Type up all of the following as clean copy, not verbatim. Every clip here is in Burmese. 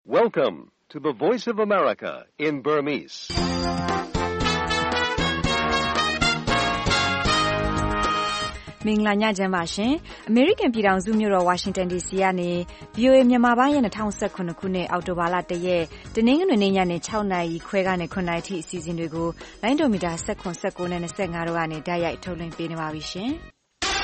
Welcome to the Voice of America in Burmese. ။မင်္ဂလာညချမ်းပါရှင်။ American ပြည်ထောင်စုမြို့တော် Washington DC ကနေ VOA မြန်မာပိုင်းရဲ့2019ခုနှစ်အောက်တိုဘာလ1ရက်တနင်္ဂနွေနေ့ညနေ6နာရီခွဲကနေ9နာရီထိအစီအစဉ်တွေကိုလိုင်းဒိုမီတာ19နဲ့25တို့ကနေတိုက်ရိုက်ထုတ်လွှင့်ပေးနေပါပြီရှင်။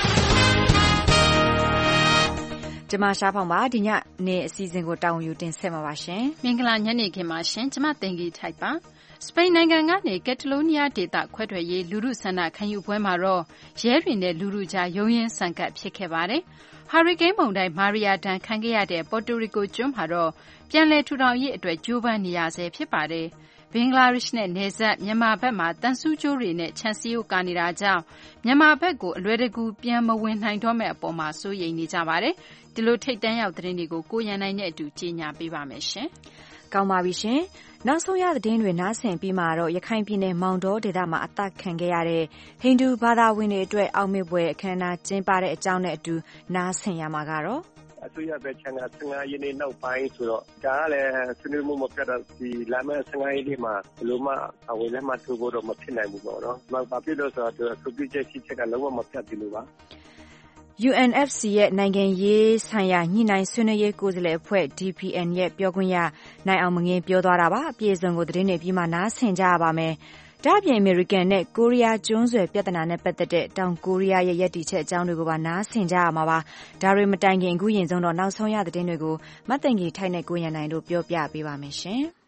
ကျမရှားဖောင်ပါဒီညနေအစီအစဉ်ကိုတောင်းယူတင်ဆက်မှာပါရှင်။မင်္ဂလာညနေခင်းပါရှင်။ကျမတင်ကြီးထိုက်ပါ။စပိန်နိုင်ငံကနေကက်တလိုးနီးယားဒေသခွဲထွက်ရေးလူထုဆန္ဒခံယူပွဲမှာတော့ရဲတွေနဲ့လူထုကြားရုန်းရင်းဆန်ကပ်ဖြစ်ခဲ့ပါတယ်။ဟာရီကိန်းမုန်တိုင်းမာရီယာဒဏ်ခံခဲ့ရတဲ့ပေါ်တိုရီကိုကျွန်းမှာတော့ပြန်လည်ထူထောင်ရေးအတွက်ကြိုးပမ်းနေရဆဲဖြစ်ပါတယ်။ဘင်္ဂလားဒေ့ရှ်နဲ့နယ်စပ်မြန်မာဘက်မှာတန်ဆူးကြိုးတွေနဲ့ခြံစည်းရိုးကာနေတာကြောင့်မြန်မာဘက်ကိုအလွယ်တကူပြန်မဝင်နိုင်တော့မယ့်အပေါ်မှာစိုးရိမ်နေကြပါတယ်။ဒီလိုထိတ်တန်းရောက်သတင်းတွေကိုကိုရန်နိုင်နဲ့အတူကြီးညာပေးပါမယ်ရှင်။ကောင်းပါပြီရှင်။နောက်ဆုံးရသတင်းတွေနားဆင်ပြီးမှတော့ရခိုင်ပြည်နယ်မောင်တောဒေသမှာအသက်ခံခဲ့ရတဲ့ဟိန္ဒူဘာသာဝင်တွေအတွက်အောက်မေ့ပွဲအခမ်းအနားကျင်းပတဲ့အကြောင်းနဲ့အတူနားဆင်ရမှာကတော့အစိုးရဘက်ခြမ်းက15ရက်နေ့နောက်ပိုင်းဆိုတော့ဒါကလည်းဆွေးနွေးမှုမပြတ်တော့ဒီလာမယ့်15ရက်နေ့မှာဘယ်လိုမှအဝေးလက်မှထိုးဖို့တော့မဖြစ်နိုင်ဘူးပေါ့နော်။ဘာဖြစ်လို့ဆိုတော့သူပြည့်ချက်ရှိချက်ကလုံးဝမပြတ်ဘူးလို့ပါ UNFC ရဲ့နိုင်ငံရေးဆိုင်ရာညှိနှိုင်းဆွေးနွေးရေးကိုယ်စားလှယ်အဖွဲ့ DPN ရဲ့ပြောခွင့်ရနိုင်အောင်မငင်းပြောသွားတာပါအပြည့်အစုံကိုသတင်းတွေပြီးမှနားဆင်ကြရပါမယ်။ဒါ့အပြင်အမေရိကန်နဲ့ကိုရီးယားကျွန်းဆွယ်ပြဿနာနဲ့ပတ်သက်တဲ့တောင်ကိုရီးယားရဲ့ရည်တည်ချက်အကြောင်းတွေကိုပါနားဆင်ကြရမှာပါ။ဒါတွေမတိုင်ခင်အခုရင်ဆုံးတော့နောက်ဆုံးရသတင်းတွေကိုမတ်တင်ကြီးထိုက်နဲ့ကိုရန်နိုင်တို့ပြောပြပေးပါမယ်ရှင်။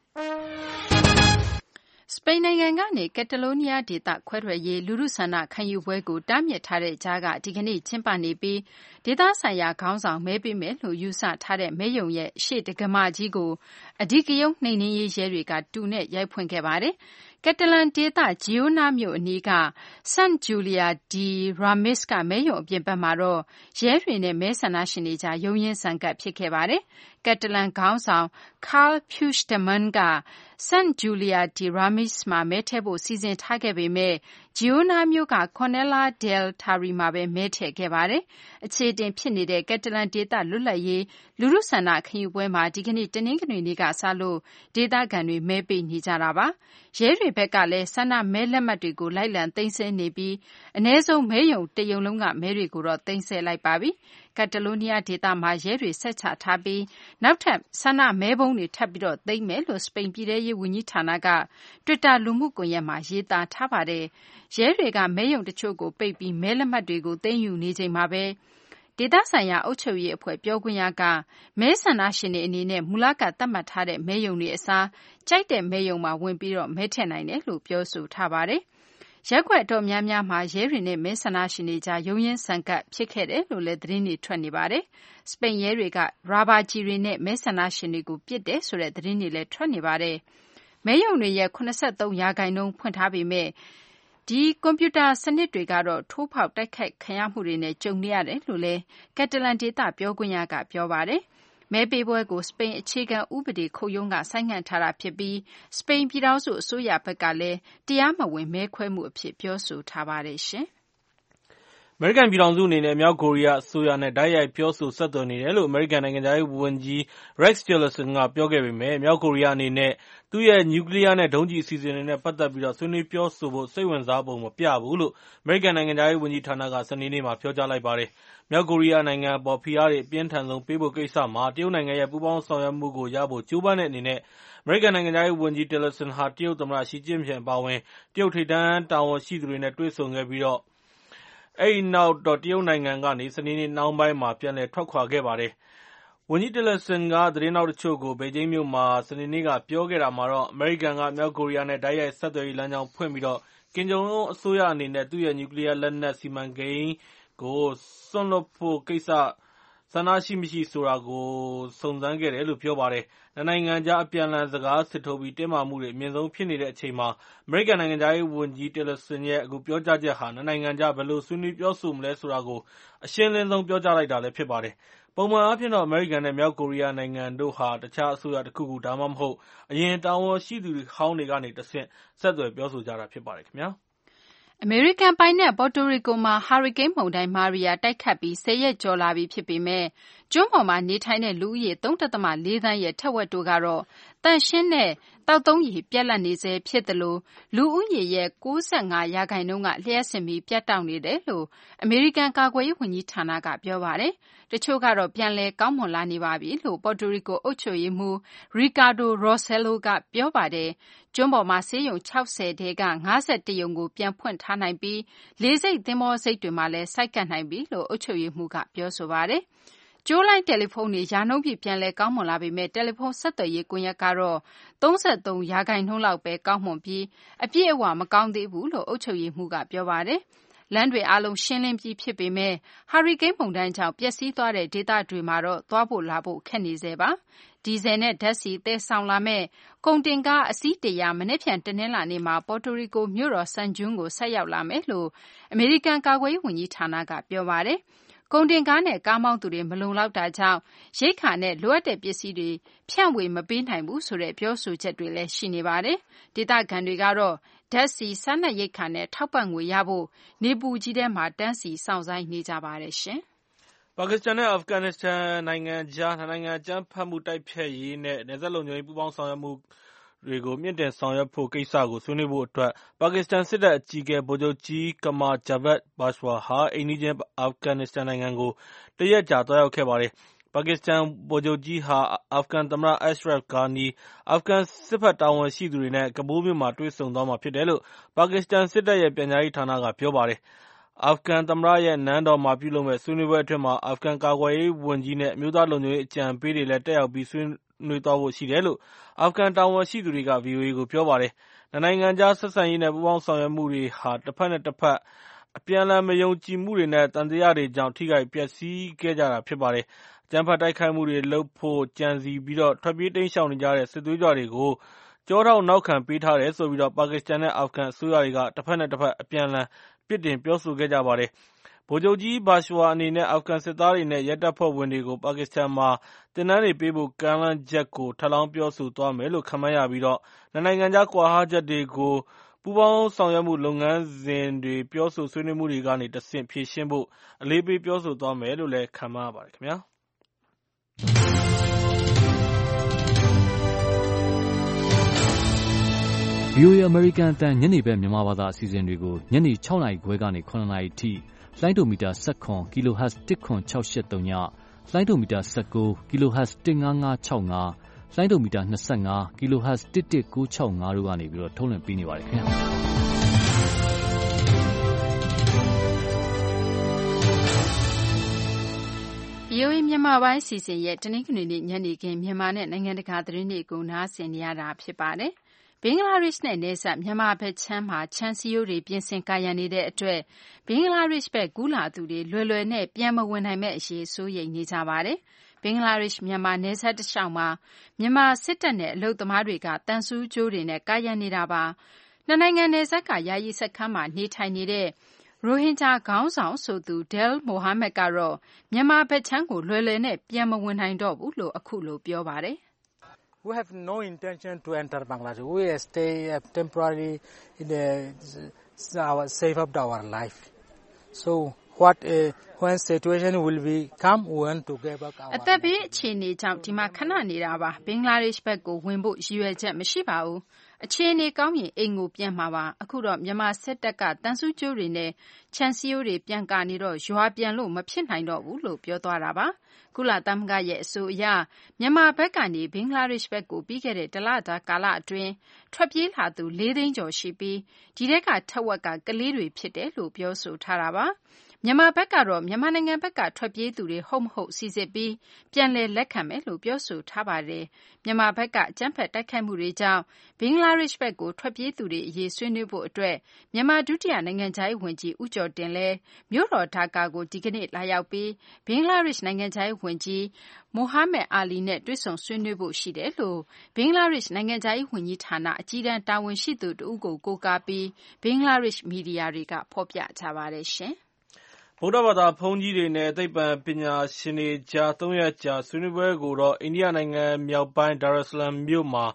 စပိန်နိုင်ငံကနေကက်တလိုးနီးယားဒေသခွဲထွက်ရေးလူထုဆန္ဒခံယူပွဲကိုတားမြစ်ထားတဲ့ကြားကဒီကနေ့ကျင်းပနေပြီးဒေသဆိုင်ရာခေါင်းဆောင်မဲပေးမယ်လို့ယူဆထားတဲ့မဲယုံရဲ့ရှေ့တက္ကမကြီးကိုအဓိကရုဏ်းနှိမ်နင်းရေးရဲတွေကတူနဲ့ရိုက်ဖွင့်ခဲ့ပါတယ်။ကက်တလန်ဒေသဂျီယိုနာမြို့အနီးကဆန့်ဂျူလီယာဒီရာမစ်ကမဲယုံအပြင်ဘက်မှာတော့ရဲတွေနဲ့မဲဆန္ဒရှင်တွေကြားရုန်းရင်းဆန်ကပ်ဖြစ်ခဲ့ပါတယ်။ကက်တလန်ခေါင်းဆောင်ကားဖြူရှ်ဒမန်ကဆန့်ဂျူလီယာဒီရာမစ်မှာမဲထည့်ဖို့စီစဉ်ထားခဲ့ပေမဲ့ဂျီယိုနာမြို့ကကွန်နယ်လာဒဲလ်တာရီမှာပဲမဲထည့်ခဲ့ပါတယ်။အခြေတင်ဖြစ်နေတဲ့ကက်တလန်ဒေသလွတ်လပ်ရေးလူထုဆန္ဒခံယူပွဲမှာဒီကနေ့တနင်္ဂနွေနေ့ကစလို့ဒေသခံတွေမဲပေးနေကြတာပါ။ရဲတွေဘက်ကလည်းဆန္ဒမဲလက်မှတ်တွေကိုလိုက်လံသိမ်းဆည်းနေပြီးအ ਨੇ ဆုံးမဲယုံတယုံလုံးကမဲတွေကိုတော့သိမ်းဆည်းလိုက်ပါပြီ။ကက်တလိုးနီးယားဒေသမှာရဲတွေဆက်ချထားပြီးနောက်ထပ်ဆန္ဒမဲပုံးတွေထပ်ပြီးတော့သိမ်းမယ်လို့စပိန်ပြည်ထရေးဝန်ကြီးဌာနကတွစ်တာလူမှုကွန်ရက်မှာရေးသားထားပါတယ်။ရဲတွေကမဲယုံတချို့ကိုပိတ်ပြီးမဲလက်မှတ်တွေကိုသိမ်းယူနေချိန်မှာပဲဒေသဆိုင်ရာအုပ်ချုပ်ရေးအဖွဲ့ပြောခွင့်ရကမဲဆန္ဒရှင်တွေအနေနဲ့မူလကသတ်မှတ်ထားတဲ့မဲယုံတွေအစားကြိုက်တဲ့မဲယုံမှာဝင်ပြီးတော့မဲထည့်နိုင်တယ်လို့ပြောဆိုထားပါတယ်။ရက်ွက်တော်များများမှာရဲတွေနဲ့မဲဆန္ဒရှင်တွေကြားရုန်းရင်းဆန်ကပ်ဖြစ်ခဲ့တယ်လို့လည်းသတင်းတွေထွက်နေပါတယ်။စပိန်ရဲတွေကရာဘာဂျီတွေနဲ့မဲဆန္ဒရှင်တွေကိုပစ်တယ်ဆိုတဲ့သတင်းတွေလည်းထွက်နေပါတယ်။မဲယုံတွေရဲ့83%ဖွင့်ထားပေမဲ့ဒီကွန်ပျူတာစနစ်တွေကတော့ထိုးဖောက်တိုက်ခိုက်ခံရမှုတွေနဲ့ကြုံနေရတယ်လို့လည်းကက်တလန်ဒေသပြောခွင့်ရကပြောပါတယ်။မဲပေးပွဲကိုစပိန်အခြေခံဥပဒေခုံရုံးကဆိုင်းငံ့ထားတာဖြစ်ပြီးစပိန်ပြည်ထောင်စုအစိုးရဘက်ကလည်းတရားမဝင်မဲခွဲမှုအဖြစ်ပြောဆိုထားပါတယ်ရှင်။အမေရိကန်ပြည်ထောင်စုအနေနဲ့မြောက်ကိုရီးယားအစိုးရနဲ့တိုက်ရိုက်ပြောဆိုဆက်သွယ်နေတယ်လို့အမေရိကန်နိုင်ငံခြားရေးဝန်ကြီး Rex Tillerson ကပြောခဲ့ပေမဲ့မြောက်ကိုရီးယားအနေနဲ့သူ့ရဲ့နျူကလ িয়ার နဲ့ဒုံးကျည်အစီအစဉ်တွေနဲ့ပတ်သက်ပြီးဆွေးနွေးပြောဆိုဖို့စိတ်ဝင်စားပုံမပြဘူးလို့အမေရိကန်နိုင်ငံခြားရေးဝန်ကြီးဌာနကစနေနေ့မှာပြောကြားလိုက်ပါတယ်။မြောက်ကိုရီးယားနိုင်ငံအပေါ်ဖိအားတွေအပြင်းထန်ဆုံးပေးဖို့ကိစ္စမှာတရုတ်နိုင်ငံရဲ့ပူးပေါင်းဆောင်ရွက်မှုကိုရဖို့ကြိုးပမ်းတဲ့အနေနဲ့အမေရိကန်နိုင်ငံခြားရေးဝန်ကြီး Tillerson ဟာတရုတ်သမ္မတရှီကျင့်ဖျင်အပါအဝင်တရုတ်ထိပ်တန်းတာဝန်ရှိသူတွေနဲ့တွေ့ဆုံခဲ့ပြီးအဲဒီနောက်တရုတ်နိုင်ငံကနေစနေနေ့နှောင်းပိုင်းမှာပြန်လည်ထွက်ခွာခဲ့ပါတယ်။ဝန်ကြီး Tillerson ကသတင်းထောက်တချို့ကိုဘေဂျင်းမြို့မှာစနေနေ့ကပြောခဲ့တာမှာတော့အမေရိကန်ကမြောက်ကိုရီးယားနဲ့တိုက်ရိုက်ဆက်သွယ်ရေးလမ်းကြောင်းဖွင့်ပြီးကင်ဂျုံအွန်းအစိုးရအနေနဲ့သူ့ရဲ့နျူကလ িয়ার လက်နက်စီမံကိန်းကိုစွန့်လွှတ်ဖို့ကိစ္စဆန္ဒရှိမရှိဆိုတာကိုစုံစမ်းခဲ့တယ်လို့ပြောပါတယ်။နှစ်နိုင်ငံကြားအပြန်အလှန်စကားစစ်ထိုးပြီးတင်းမာမှုတွေအမြင့်ဆုံးဖြစ်နေတဲ့အချိန်မှာအမေရိကန်နိုင်ငံခြားရေးဝန်ကြီး Tillerson ရဲ့အခုပြောကြားချက်ဟာနှစ်နိုင်ငံကြားဘယ်လိုဆွေးနွေးပြောဆိုမလဲဆိုတာကိုအရှင်းလင်းဆုံးပြောကြားလိုက်တာလည်းဖြစ်ပါတယ်။ပုံမှန်အားဖြင့်တော့အမေရိကန်နဲ့မြောက်ကိုရီးယားနိုင်ငံတို့ဟာတခြားအစိုးရတခုခုဒါမှမဟုတ်အရင်တာဝန်ရှိသူဟောင်းတွေကနေတဆင့်ဆက်သွယ်ပြောဆိုကြတာဖြစ်ပါတယ်ခင်ဗျာ။အမေရိကန်ပိုင်နက်ပေါ်တိုရီကိုမှာဟာရီကိန်းမုန်တိုင်းမာရီယာတိုက်ခတ်ပြီး10ရက်ကျော်လာပြီဖြစ်ပေမဲ့ကျွန်းပေါ်မှာနေထိုင်တဲ့လူဦးရေ 3.4 သန်းရဲ့ထက်ဝက်တို့ကတော့သန့်ရှင်းတဲ့သောက်သုံးရေပြတ်လတ်နေဆဲဖြစ်သလိုလူဦးရေရဲ့ 95% ကလျှပ်စစ်မီးပြတ်တောက်နေတယ်လို့အမေရိကန်ကာကွယ်ရေးဝန်ကြီးဌာနကပြောပါတယ်။တချို့ကတော့ပြန်လည်ကောင်းမွန်လာနေပါပြီလို့ပေါ်တိုရီကိုအုပ်ချုပ်ရေးမှူး Ricardo Rossello ကပြောပါတယ်။ကျွန်းပေါ်မှာဆေးရုံ60ထဲက51ရုံကိုပြန်ဖွင့်ထားနိုင်ပြီးလေဆိပ်သင်္ဘောဆိပ်တွေမှာလည်းဆိုက်ကပ်နိုင်ပြီလို့အုပ်ချုပ်ရေးမှူးကပြောဆိုပါတယ်။ကြိုးလိုင်းတယ်လီဖုန်းတွေရာနှုန်းပြည့်ပြန်လည်ကောင်းမွန်လာပေမဲ့တယ်လီဖုန်းဆက်သွယ်ရေးကွန်ရက်ကတော့ 33% လောက်ပဲကောင်းမွန်ပြီးအပြည့်အဝမကောင်းသေးဘူးလို့အုပ်ချုပ်ရေးမှူးကပြောပါတယ်။လမ်းတွေအားလုံးရှင်းလင်းပြီးဖြစ်ပေမဲ့ဟာရီကိန်းမုန်တိုင်းကြောင့်ပျက်စီးသွားတဲ့ဒေသတွေမှာတော့သွားဖို့လာဖို့ခက်နေသေးပါ။ဒီဇယ်နဲ့ဓာတ်ဆီသယ်ဆောင်လာမဲ့ကုန်တင်ကားအစီး100မနေ့ဖြန်တနင်္လာနေ့မှာပေါ်တိုရီကိုမြို့တော်ဆန်ဂျွန်းကိုဆက်ရောက်လာမယ်လို့အမေရိကန်ကာကွယ်ရေးဝန်ကြီးဌာနကပြောပါတယ်။ကုန်တင်ကားနဲ့ကားမောင်းသူတွေမလုံလောက်တာကြောင့်ရိက္ခာနဲ့လိုအပ်တဲ့ပစ္စည်းတွေဖြန့်ဝေမပေးနိုင်ဘူးဆိုတဲ့ပြောဆိုချက်တွေလည်းရှိနေပါတယ်။ဒေသခံတွေကတော့ဓာတ်ဆီစားနပ်ရိက္ခာနဲ့ထောက်ပံ့ငွေရဖို့နေပူကြီးထဲမှာတန်းစီစောင့်ဆိုင်းနေကြပါတယ်ရှင်။ပါကစ္စတန်နဲ့အာဖဂန်နစ္စတန်နိုင်ငံကြားနှစ်နိုင်ငံအကြမ်းဖက်မှုတိုက်ဖျက်ရေးနဲ့နယ်စပ်လုံခြုံရေးပူးပေါင်းဆောင်ရွက်မှုတွေကိုမြင့်တင်ဆောင်ရွက်ဖို့ကိစ္စကိုဆွေးနွေးဖို့အတွက်ပါကစ္စတန်စစ်တပ်အကြီးအကဲဗိုလ်ချုပ်ကြီးကမာဂျာဗတ်ဘာရှ်ဝါဟာအိမ်နီးချင်းအာဖဂန်နစ္စတန်နိုင်ငံကိုတရက်ကြာသွားရောက်ခဲ့ပါတယ်။ပါကစ္စတန်ဗိုလ်ချုပ်ကြီးဟာအာဖဂန်သမ္မတအက်ရှရတ်ဂါနီအာဖဂန်စစ်ဘက်တာဝန်ရှိသူတွေနဲ့ကဘူးမြို့မှာတွေ့ဆုံသွားမှာဖြစ်တယ်လို့ပါကစ္စတန်စစ်တပ်ရဲ့ပြန်ကြားရေးဌာနကပြောပါတယ်။အာဖဂန်သမ္မတရဲ့နန်းတော်မှာပြုလုပ်မယ့်ဆွေးနွေးပွဲအတွင်းမှာအာဖဂန်ကာကွယ်ရေးဝန်ကြီးနဲ့အမျိုးသားလုံခြုံရေးအကြံပေးတွေလည်းတက်ရောက်ပြီးဆွေးနွေးသွားဖို့ရှိတယ်လို့အာဖဂန်တာဝန်ရှိသူတွေကဗွီအိုအေကိုပြောပါတယ်။နှစ်နိုင်ငံကြားဆက်ဆံရေးနဲ့ပူးပေါင်းဆောင်ရွက်မှုတွေဟာတစ်ဖက်နဲ့တစ်ဖက်အပြန်အလှန်မယုံကြည်မှုတွေနဲ့သံသယတွေကြောင့်ထိခိုက်ပျက်စီးခဲ့ကြတာဖြစ်ပါတယ်။အကြမ်းဖက်တိုက်ခိုက်မှုတွေလုပ်ဖို့ကြံစည်ပြီးထွက်ပြေးတိမ်းရှောင်နေကြတဲ့စစ်သွေးကြွတွေကိုကျောထောက်နောက်ခံပေးထားတယ်ဆိုပြီးပါကစ္စတန်နဲ့အာဖဂန်အစိုးရတွေကတစ်ဖက်နဲ့တစ်ဖက်အပြန်အလှန်ပြစ်တင်ပြောဆိုခဲ့ကြပါတယ်။ဗိုလ်ချုပ်ကြီးဘာရှ်ဝါအနေနဲ့အာဖဂန်စစ်သားတွေနဲ့ရဲတပ်ဖွဲ့ဝင်တွေကိုပါကစ္စတန်မှာသင်တန်းတွေပေးဖို့ကမ်းလှမ်းချက်ကိုထပ်လောင်းပြောဆိုသွားမယ်လို့ခန့်မှန်းရပြီးနှစ်နိုင်ငံကြားကွာဟချက်တွေကိုပူးပေါင်းဆောင်ရွက်မှုလုပ်ငန်းစဉ်တွေပြောဆိုဆွေးနွေးမှုတွေကနေတဆင့်ဖြေရှင်းဖို့အလေးပေးပြောဆိုသွားမယ်လို့လည်းခန့်မှန်းရပါတယ်ခင်ဗျာ။ VOA American အသံညနေဘက်မြန်မာဘာသာအစီအစဉ်တွေကိုညနေ6:00 နာရီခွဲကနေ9:00 နာရီထိလိုင်းဒိုမီတာ19 kHz 10683ညလိုင်းဒိုမီတာ19 kHz 15565လိုင်းဒိုမီတာ25 kHz 11965တို့ကနေပြီးတော့ထုတ်လွှင့်ပေးနေပါတယ်ခင်ဗျာ VOA မြန်မာပိုင်းစီစဉ်ရဲ့တနင်္ဂနွေနေ့ညနေခင်းမြန်မာနဲ့နိုင်ငံတကာသတင်းတွေကိုနားဆင်နေရတာဖြစ်ပါတယ်။ဘင်္ဂလားဒေ့ရှ်နဲ့နယ်စပ်မြန်မာဘက်ခြမ်းမှာခြံစည်းရိုးတွေပြင်ဆင်ကာရံနေတဲ့အတွက်ဘင်္ဂလားဒေ့ရှ်ဘက်ကူးလာသူတွေလွယ်လွယ်နဲ့ပြန်မဝင်နိုင်မဲ့အရေးစိုးရိမ်နေကြပါတယ်။ဘင်္ဂလားဒေ့ရှ်မြန်မာနယ်စပ်တစ်လျှောက်မှာမြန်မာစစ်တပ်နဲ့အလုပ်သမားတွေကတန်ဆူးကြိုးတွေနဲ့ကာရံနေတာပါ။နှစ်နိုင်ငံနယ်စပ်ကယာယီစခန်းမှာနေထိုင်နေတဲ့ရိုဟင်ဂျာခေါင်းဆောင်ဆိုသူ Del Mohammed ကတော့မြန်မာဘက်ခြမ်းကိုလွယ်လွယ်နဲ့ပြန်မဝင်နိုင်တော့ဘူးလို့အခုလိုပြောပါတယ်။ We have no intention to enter Bangladesh. We stay temporarily in our save up our life. So when situation will be come we want to get back our အသက်ဘေးအခြေအနေကြောင့်ဒီမှာခဏနေတာပါဘင်္ဂလားဒေ့ရှ်ဘက်ကိုဝင်ဖို့ရည်ရွယ်ချက်မရှိပါဘူးအခြေအနေကောင်းရင်အိမ်ကိုပြန်မှာပါအခုတော့မြန်မာစစ်တပ်ကတန်ဆူးကျိုးတွေနဲ့ခြံစည်းရိုးတွေပြန်ကာနေတော့ရွာပြန်လို့မဖြစ်နိုင်တော့ဘူးလို့ပြောသွားတာပါကုလသမဂ္ဂရဲ့အဆိုအရမြန်မာဘက်ကနေဘင်္ဂလားဒေ့ရှ်ဘက်ကိုပြီးခဲ့တဲ့တလတာကာလအတွင်းထွက်ပြေးလာသူ4သိန်းကျော်ရှိပြီးဒီထဲကထက်ဝက်ကကလေးတွေဖြစ်တယ်လို့ပြောဆိုထားတာပါမြန်မာဘက်ကတော့မြန်မာနိုင်ငံဘက်ကထွက်ပြေးသူတွေဟုတ်မဟုတ်စီစစ်ပြီးပြန်လည်လက်ခံမယ်လို့ပြောဆိုထားပါတယ်။မြန်မာဘက်ကအကြမ်းဖက်တိုက်ခိုက်မှုတွေကြောင့်ဘင်္ဂလားဒေ့ရှ်ဘက်ကိုထွက်ပြေးသူတွေအရေးဆွေးနွေးဖို့အတွက်မြန်မာဒုတိယနိုင်ငံခြားရေးဝန်ကြီးဦးကျော်တင်လည်းမြို့တော်ဒါကာကိုဒီကနေ့လာရောက်ပြီးဘင်္ဂလားဒေ့ရှ်နိုင်ငံခြားရေးဝန်ကြီးမိုဟာမက်အာလီနဲ့တွေ့ဆုံဆွေးနွေးဖို့ရှိတယ်လို့ဘင်္ဂလားဒေ့ရှ်နိုင်ငံခြားရေးဝန်ကြီးဌာနအကြီးတန်းတာဝန်ရှိသူတဦးကိုကိုးကားပြီးဘင်္ဂလားဒေ့ရှ်မီဒီယာတွေကဖော်ပြကြပါတယ်ရှင်။ဗုဒ္ဓဘာသာဘုန်းကြီးတွေနဲ့သိပ္ပံပညာရှင်တွေကြား3ရက်ကြာဆွေးနွေးပွဲကိုတော့အိန္ဒိယနိုင်ငံမြောက်ပိုင်းဒါရဆလမ်မြို့မှာ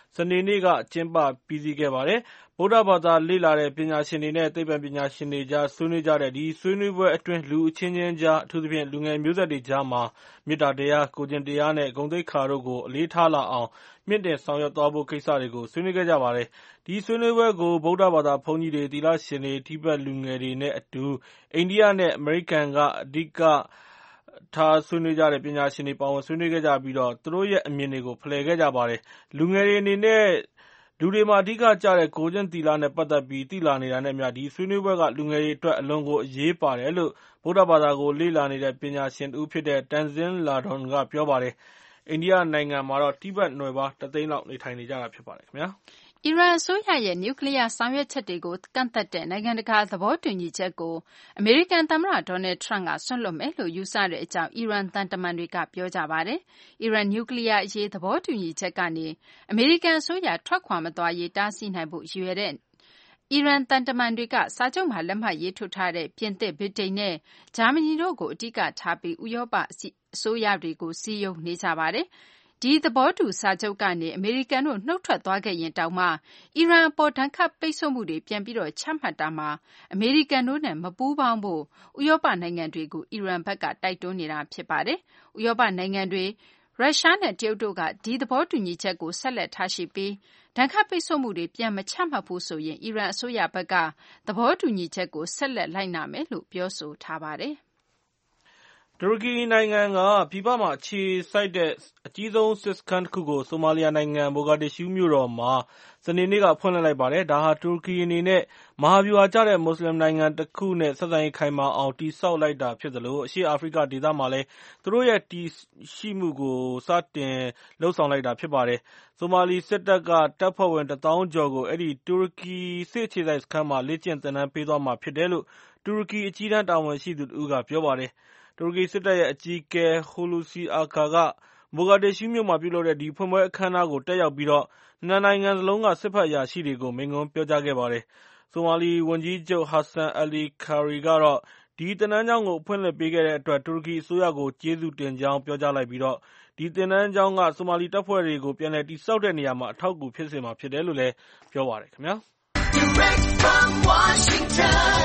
စနေနေ့ကကျင်းပပြီးစီးခဲ့ပါတယ်။ ဗုဒ္ဓဘာသာလေ့လာတဲ့ပညာရှင်တွေနဲ့သိပ္ပံပညာရှင်တွေကြားဆွေးနွေးကြတဲ့ဒီဆွေးနွေးပွဲအတွင်းလူအချင်းချင်းကြားအထူးသဖြင့်လူငယ်မျိုးဆက်တွေကြားမှာမေတ္တာတရား၊ကိုယ်ကျင့်တရားနဲ့ဂုဏ်သိက္ခာတို့ကိုအလေးထားလာအောင်မြှင့်တင်ဆောင်ရွက်သွားဖို့ကိစ္စတွေကိုဆွေးနွေးခဲ့ကြပါတယ်။ဒီဆွေးနွေးပွဲကိုဗုဒ္ဓဘာသာဘုန်းကြီးတွေ၊သီလရှင်တွေ၊တိဘက်လူငယ်တွေနဲ့အတူအိန္ဒိယနဲ့အမေရိကန်ကအဓိကထားဆွေးနွေးကြတဲ့ပညာရှင်တွေပါဝင်ဆွေးနွေးခဲ့ကြပြီးသူတို့ရဲ့အမြင်တွေကိုဖလှယ်ခဲ့ကြပါတယ်။လူငယ်တွေအနေနဲ့လူတွေမှာအဓိကကျတဲ့ကိုယ်ကျင့်သီလနဲ့ပတ်သက်ပြီးသိလာနေတာနဲ့အမျှဒီဆွေးနွေးပွဲကလူငယ်တွေအတွက်အလွန်ကိုအရေးပါတယ်လို့ဗုဒ္ဓဘာသာကိုလေ့လာနေတဲ့ပညာရှင်တဦးဖြစ်တဲ့ Tenzin Lardon ကပြောပါတယ်။အိန္ဒိယနိုင်ငံမှာတိဘက်နွယ်ဖွား1 သိန်းလောက်နေထိုင်နေကြတာဖြစ်ပါတယ်ခင်ဗျာ။အီရန်အစိုးရရဲ့နျူကလ িয়ার ဆောင်ရွက်ချက်တွေကိုကန့်သတ်တဲ့နိုင်ငံတကာသဘောတူညီချက်ကိုအမေရိကန်သမ္မတ Donald Trump ကစွန့်လွှတ်မယ်လို့ယူဆတဲ့အကြောင်းအီရန်သံတမန်တွေကပြောကြပါတယ်။အီရန်နျူကလ িয়ার အရေးသဘောတူညီချက်ကနေအမေရိကန်အစိုးရထွက်ခွာမသွားရေးတားဆီးနိုင်ဖို့ရည်ရွယ်တဲ့အီရန်သံတမန်တွေကစာချုပ်မှာလက်မှတ်ရေးထိုးထားတဲ့ပြင်သစ်၊ဗြိတိန်နဲ့ဂျာမနီတို့ကိုအဓိကထားပြီးဥရောပအစိုးရတွေကိုစည်းရုံးနေကြပါတယ်။ဒီသဘောတူစာချုပ်ကနေအမေရိကန်တို့နှုတ်ထွက်သွားခဲ့ရင်တောင်မှအီရန်အပေါ်ဒဏ်ခတ်ပိတ်ဆို့မှုတွေပြန်ပြီးချမှတ်တာမှာအမေရိကန်တို့နဲ့မပူးပေါင်းဖို့ဥရောပနိုင်ငံတွေကိုအီရန်ဘက်ကတိုက်တွန်းနေတာဖြစ်ပါတယ်။ဥရောပနိုင်ငံတွေရုရှားနဲ့တရုတ်တို့ကဒီသဘောတူညီချက်ကိုဆက်လက်ထားရှိပြီးဒဏ်ခတ်ပိတ်ဆို့မှုတွေပြန်မချမှတ်ဘူးဆိုရင်အီရန်အစိုးရဘက်ကသဘောတူညီချက်ကိုဆက်လက်လိုက်နာမယ်လို့ပြောဆိုထားပါတယ်။တူရကီနိုင်ငံကပြည်ပမှာအခြေစိုက်တဲ့အကြီးဆုံးစစ်စခန်းတခုကိုဆိုမာလီယာနိုင်ငံမိုဂါဒစ်ရှူးမြို့တော်မှာစနေနေ့ကဖွင့်လှစ်လိုက်ပါတယ်။ဒါဟာတူရကီအနေနဲ့မဟာဗျူဟာကျတဲ့မွတ်စလင်နိုင်ငံတခုနဲ့ဆက်ဆံရေးခိုင်မာအောင်တည်ဆောက်လိုက်တာဖြစ်သလိုအရှေ့အာဖရိကဒေသမှာလည်းသူတို့ရဲ့တည်ရှိမှုကိုစတင်လုပ်ဆောင်လိုက်တာဖြစ်ပါတယ်။ဆိုမာလီစစ်တပ်ကတပ်ဖွဲ့ဝင်1 သောင်းကျော်ကိုအဲဒီတူရကီစစ်အခြေစိုက်စခန်းမှာလေ့ကျင့်သင်တန်းပေးသွားမှာဖြစ်တယ်လို့တူရကီအကြီးတန်းတာဝန်ရှိသူတဦးကပြောပါတယ်။တူရကီစစ်တပ်ရဲ့အကြီးအကဲ Hulusi Akar ကမိုဂါဒစ်ရှူးမြို့မှာပြုလုပ်တဲ့ဒီဖွင့်ပွဲအခမ်းအနားကိုတက်ရောက်ပြီးနှစ်နိုင်ငံစလုံးကစစ်ဘက်အရာရှိတွေကိုမိန့်ခွန်းပြောကြားခဲ့ပါတယ်။ဆိုမာလီဝန်ကြီးချုပ် Hassan Ali Khayri ကတော့ဒီသင်တန်းကျောင်းကိုဖွင့်လှစ်ပေးခဲ့တဲ့အတွက်တူရကီအစိုးရကိုကျေးဇူးတင်ကြောင်းပြောကြားလိုက်ပြီးဒီသင်တန်းကျောင်းကဆိုမာလီတပ်ဖွဲ့တွေကိုပြန်လည်တည်ဆောက်တဲ့နေရာမှာအထောက်အကူဖြစ်စေမှာဖြစ်တယ်လို့လည်းပြောပါတယ်ခင်ဗျာ။ Direct from Washington,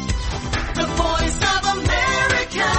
the voice of America,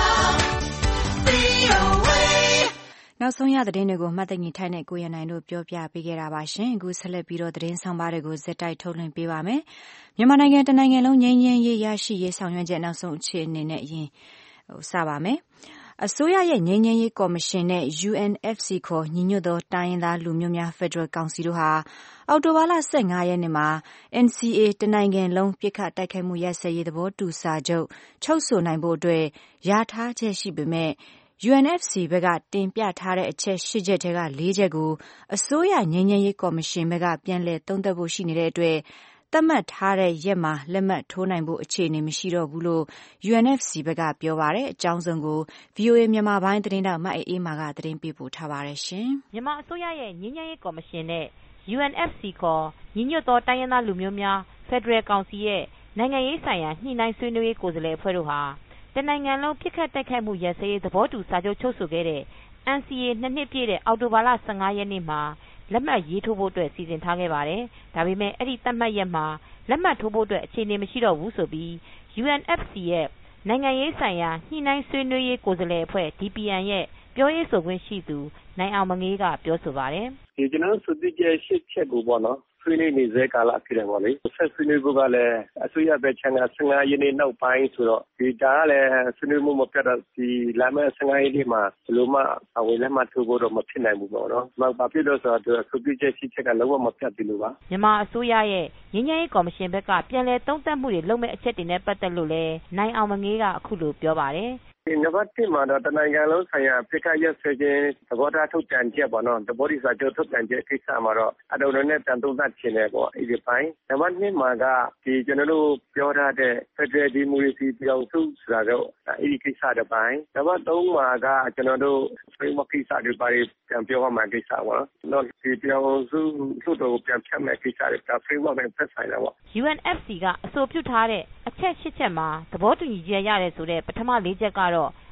VOA. နောက်ဆုံးရသတင်းတွေကိုမှတ်သိမ်းထိုင်တဲ့ကိုရနိုင်တို့ပြောပြပေးခဲ့တာပါရှင်။အခုဆက်လက်ပြီးသတင်းဆောင်ပါတွေကိုဇက်တိုက်ထုတ်လွှင့်ပေးပါမယ်။မြန်မာနိုင်ငံတနိုင်ငံလုံးငြိမ်းချမ်းရေးရရှိရေးဆောင်ရွက်ချက်နောက်ဆုံးအခြေအနေနဲ့စပါမယ်။အစိုးရရဲ့ငြိမ်းချမ်းရေးကော်မရှင်နဲ့ UNFC ခေါ်ညီညွတ်သောတိုင်းရင်းသားလူမျိုးများဖက်ဒရယ်ကောင်စီတို့ဟာအောက်တိုဘာလ15ရက်နေ့မှာ NCA တနိုင်ငံလုံးပစ်ခတ်တိုက်ခိုက်မှုရပ်စဲရေးသဘောတူစာချုပ်ချုပ်ဆိုနိုင်ဖို့အတွက်ရထားချက်ရှိပေမဲ့UNFC ဘက်ကတင်ပြထားတဲ့အချက်8ချက်ထဲက4ချက်ကိုအစိုးရငြိမ်းချမ်းရေးကော်မရှင်ဘက်ကပြန်လည်သုံးသပ်ဖို့ရှိနေတဲ့အတွက်သတ်မှတ်ထားတဲ့ရက်မှာလက်မှတ်ထိုးနိုင်ဖို့အခြေအနေမရှိတော့ဘူးလို့ UNFC ဘက်ကပြောပါတယ်။အကြောင်းစုံကို VOA မြန်မာပိုင်းသတင်းတောက်မအေးမာကသတင်းပေးပို့ထားပါတယ်ရှင်။မြန်မာအစိုးရရဲ့ငြိမ်းချမ်းရေးကော်မရှင်နဲ့ UNFC ခေါ်ညီညွတ်သောတိုင်းရင်းသားလူမျိုးများဖက်ဒရယ်ကောင်စီရဲ့နိုင်ငံရေးဆိုင်ရာညှိနှိုင်းဆွေးနွေးရေးကိုယ်စားလှယ်အဖွဲ့တို့ဟာတနိုင်ငံလုံးပစ်ခတ်တိုက်ခိုက်မှုရပ်စဲရေးသဘောတူစာချုပ်ချုပ်ဆိုခဲ့တဲ့ NCA 2 နှစ်ပြည့်တဲ့အောက်တိုဘာလ15ရက်နေ့မှာလက်မှတ်ရေးထိုးဖို့အတွက်စီစဉ်ထားခဲ့ပါတယ်။ဒါပေမဲ့အဲ့ဒီသတ်မှတ်ရက်မှာလက်မှတ်ထိုးဖို့အတွက်အခြေအနေမရှိတော့ဘူးဆိုပြီး UNFC ရဲ့နိုင်ငံရေးဆိုင်ရာညှိနှိုင်းဆွေးနွေးရေးကိုယ်စားလှယ်အဖွဲ့ DPN ရဲ့ပြောရေးဆိုခွင့်ရှိသူနိုင်အောင်မငေးကပြောဆိုပါတယ်။ဒီကျွန်တော်ဆိုတဲ့8ချက်ကိုပေါ့နော်ဆွေးနွေးနေစေကာလဖြစ်တယ်ပေါ့လေဆက်ဆွေးနွေးဖို့ကလည်းအစိုးရဘက်ခြမ်းက15ရက်နေ့နောက်ပိုင်းဆိုတော့ဒီဒါကလည်းဆွေးနွေးမှုမပြတ်တော့ဒီလာမယ့်15ရက်နေ့မှာဘယ်လိုမှအဝေးလက်မှတ်ထိုးဖို့တော့မဖြစ်နိုင်ဘူးပေါ့နော်။ဘာဖြစ်လို့ဆိုတော့ဆိုပြီးချက်ရှိချက်ကလုံးဝမပြတ်ဘူးလို့ပါမြန်မာအစိုးရရဲ့ငြိမ်းချမ်းရေးကော်မရှင်ဘက်ကပြန်လည်သုံးသပ်မှုတွေလုပ်မဲ့အချက်တွေနဲ့ပတ်သက်လို့လည်းနိုင်အောင်မငေးကအခုလိုပြောပါတယ်။နံပါတ်1မှာတော့တနိုင်ငံလုံးဆိုင်ရာပြစ်ခတ်ရပ်စဲခြင်းသဘောထားထုတ်ပြန်ချက်ပေါ့နော်သဘောတူစာချုပ်ထုတ်ပြန်ချက်ကိစ္စမှာတော့အတော်နဲ့တန်သုံးသပ်ခြင်းတယ်ပေါ့ဒီပိုင်းနံပါတ်2မှာကဒီကျွန်တော်တို့ပြောထားတဲ့ Federal Democracy ပြောင်းစုဆိုတာတော့ဒီကိစ္စတစ်ပိုင်းနံပါတ်3မှာကကျွန်တော်တို့ framework ကိစ္စတွေပါပြန်ပြောရမှာကိစ္စပေါ့နော်ဒီပြောင်းစုထုတ်တော့ပြန်ဖြတ်မဲ့ကိစ္စတွေဒါ framework နဲ့ဖက်ဆိုင်တာပေါ့ UNFC ကအဆိုပြုထားတဲ့အချက်8ချက်မှာသဘောတူညီချက်ရတယ်ဆိုတဲ့ပထမ4ချက်ကတော့